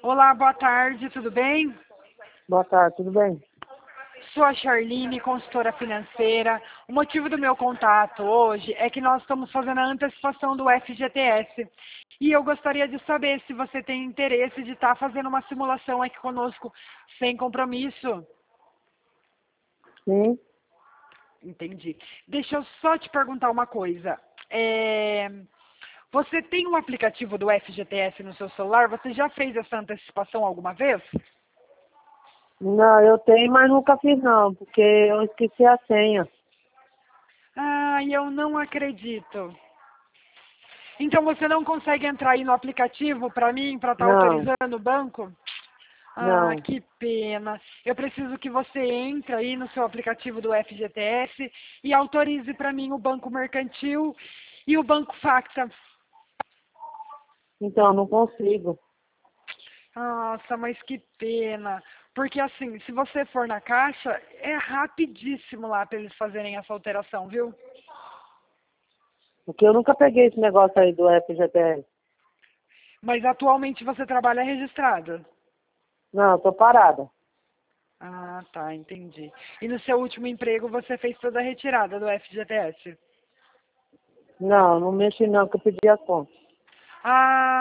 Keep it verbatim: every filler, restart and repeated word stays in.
Olá, boa tarde, tudo bem? Boa tarde, tudo bem? Sou a Charline, consultora financeira. O motivo do meu contato hoje é que nós estamos fazendo a antecipação do F G T S. E eu gostaria de saber se você tem interesse de estar fazendo uma simulação aqui conosco sem compromisso. Sim. Entendi. Deixa eu só te perguntar uma coisa. É, Você tem um aplicativo do F G T S no seu celular? Você já fez essa antecipação alguma vez? Não, eu tenho, mas nunca fiz não, porque eu esqueci a senha. Ah, eu não acredito. Então você não consegue entrar aí no aplicativo para mim, para estar Não, autorizando o banco? Ah, não. que pena. Eu preciso que você entre aí no seu aplicativo do F G T S e autorize para mim o Banco Mercantil e o Banco Facta. Então, não consigo. Nossa, mas que pena. Porque assim, se você for na caixa, é rapidíssimo lá para eles fazerem essa alteração, viu? Porque eu nunca peguei esse negócio aí do F G T S. Mas atualmente você trabalha registrado. Não, eu tô parada. Ah, tá, entendi. E no seu último emprego você fez toda a retirada do F G T S? Não, não mexi não, que eu pedi a conta. Ah,